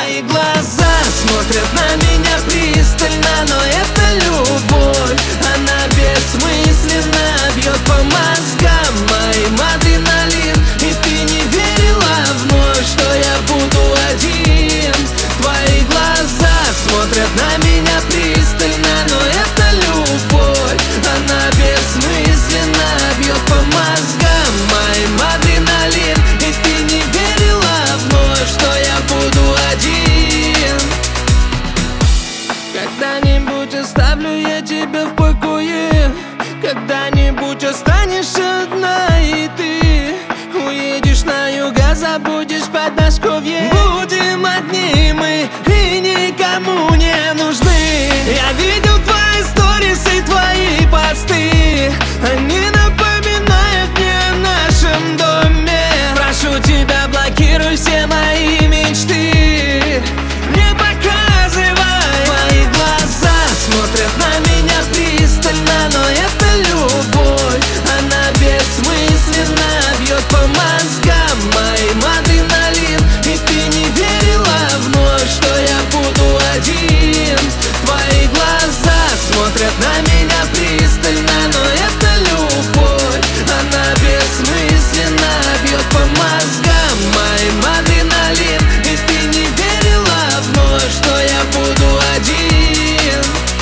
Твои глаза смотрят на меня пристально, но это любовь, она бессмысленно бьет по мозгам моим адреналин. И ты не верила вновь, что я буду один. Твои глаза смотрят на меня пристально, но это любовь, она бессмысленно бьет по мозгам моим адреналин. И ты не верила вновь, что я буду один. Когда-нибудь оставлю я тебя в покое, когда-нибудь останешь одна, и ты уедешь на юга, забудешь Подмосковье. Будем одни мы и никому не нужны. Я видел твои сторисы, твои посты, они напоминают мне о нашем доме. Прошу тебя, блокируй все мои мечты, не показывай. Твои глаза смотрят на меня пристально, но это любовь, она бессмысленно бьет по мозгам моим адреналин. И ты не верила вновь, что я буду один. Твои глаза смотрят на меня пристально, но это любовь, она бессмысленно бьет по мозгам моим адреналин. И ты не верила вновь, что я буду один.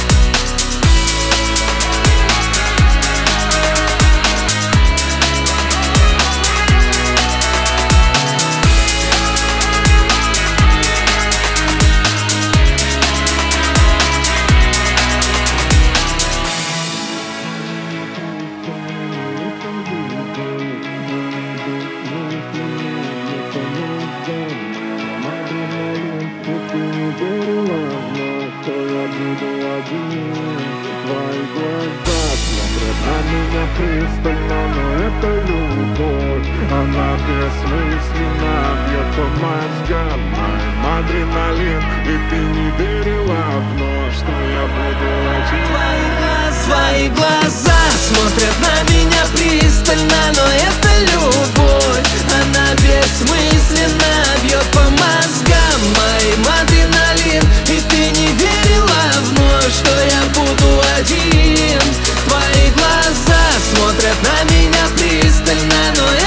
Твои глаза смотрят на меня пристально, но это любовь, она бессмысленно бьет по мозгам моим адреналин. И ты не верила вновь, что я буду один. Твои глаза смотрят на меня пристально, но это любовь, она бессмысленно бьет по мозгам моим адреналин. И ты не верила вновь, что я буду один. Твои глаза смотрят на меня пристально, но